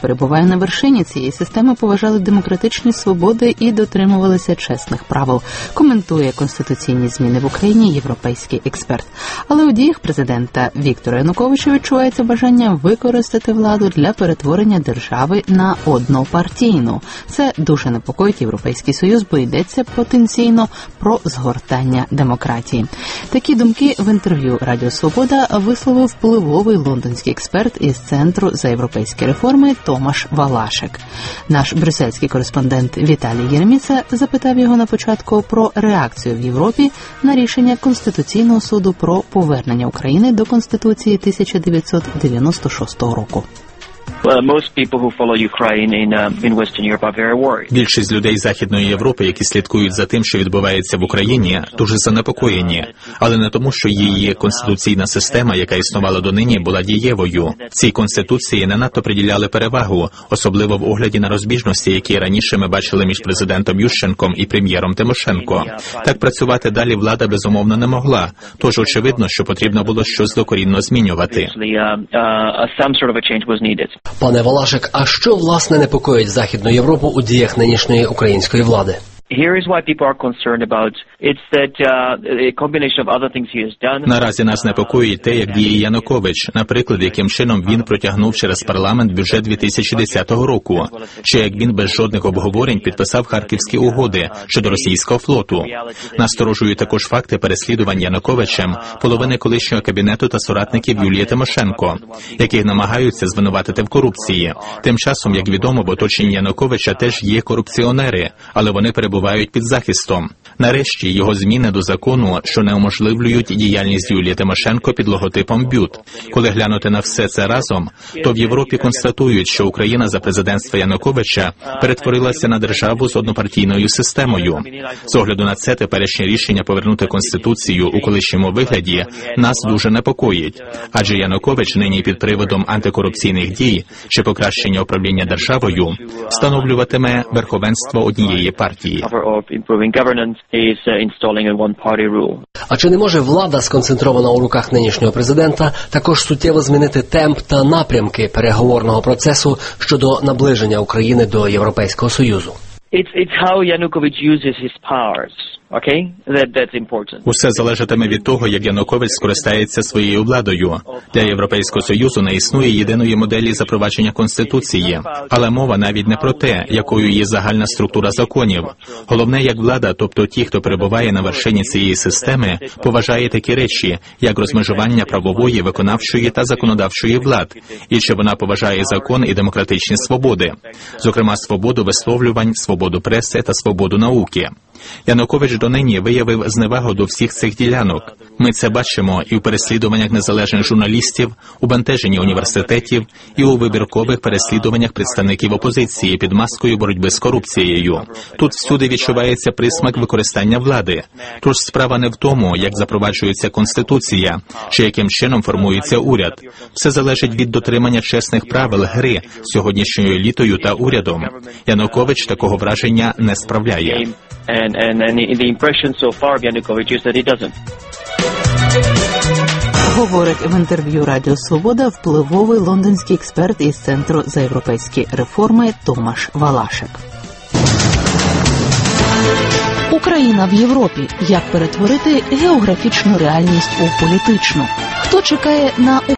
перебуває на вершині цієї системи, поважали демократичні свободи і дотримувалися чесних правил. Коментує конституційні зміни в Україні європейський експерт. Але у діях президента Віктора Януковича відчувається бажання використати владу для перетворення держави на однопартійну. Це дуже непокоїть Європейський Союз, бо йдеться потенційно про згортання демократії. Такі думки в інтерв'ю Радіо Свобода висловив впливовий лондонський експерт із Центру за європейські реформи Томаш Валашек. Наш брюссельський кореспондент Віталій Єреміца запитав його на початку про реакцію в Європі на рішення Конституційного суду про повернення України до Конституції 1996 року. Більшість людей Західної Європи, які слідкують за тим, що відбувається в Україні, дуже занепокоєні. Але не тому, що її конституційна система, яка існувала донині, була дієвою. Цій конституції не надто приділяли перевагу, особливо в огляді на розбіжності, які раніше ми бачили між президентом Ющенком і прем'єром Тимошенко. Так працювати далі влада безумовно не могла. Тож очевидно, що потрібно було щось докорінно змінювати. Пане Валашек, а що, власне, непокоїть Західну Європу у діях нинішньої української влади? Наразі нас непокоїть те, як діє Янукович, наприклад, яким чином він протягнув через парламент бюджет 2010 року, чи як він без жодних обговорень підписав Харківські угоди щодо російського флоту. Насторожують також факти переслідувань Януковичем половини колишнього кабінету та соратників Юлії Тимошенко, яких намагаються звинуватити в корупції. Тим часом, як відомо, в оточенні Януковича теж є корупціонери, але вони перебувають під захистом. Нарешті, його зміни до закону, що неуможливлюють діяльність Юлії Тимошенко під логотипом БЮТ. Коли глянути на все це разом, то в Європі констатують, що Україна за президентства Януковича перетворилася на державу з однопартійною системою. З огляду на це, теперішнє рішення повернути Конституцію у колишньому вигляді нас дуже непокоїть. Адже Янукович нині під приводом антикорупційних дій чи покращення управління державою встановлюватиме верховенство однієї партії. А чи не може влада, сконцентрована у руках нинішнього президента, також суттєво змінити темп та напрямки переговорного процесу щодо наближення України до Європейського Союзу? Усе залежатиме від того, як Янукович скористається своєю владою. Для Європейського Союзу не існує єдиної моделі запровадження Конституції. Але мова навіть не про те, якою є загальна структура законів. Головне, як влада, тобто ті, хто перебуває на вершині цієї системи, поважає такі речі, як розмежування правової, виконавчої та законодавчої влад, і чи вона поважає закон і демократичні свободи. Зокрема, свободу висловлювань, свободу преси та свободу науки. Янукович донині виявив зневагу до всіх цих ділянок. Ми це бачимо і в переслідуваннях незалежних журналістів, у бентеженні університетів і у вибіркових переслідуваннях представників опозиції під маскою боротьби з корупцією. Тут всюди відчувається присмак використання влади. Тож справа не в тому, як запроваджується Конституція, чи яким чином формується уряд. Все залежить від дотримання чесних правил гри сьогоднішньою елітою та урядом. Янукович такого враження не справляє. The impression so far of Yanukovych is that he doesn't. Говорить в інтерв'ю Радіо Свобода впливовий лондонський експерт із Центру за європейські реформи Томаш Валашек. Україна в Європі. Як перетворити географічну реальність у політичну? Хто чекає на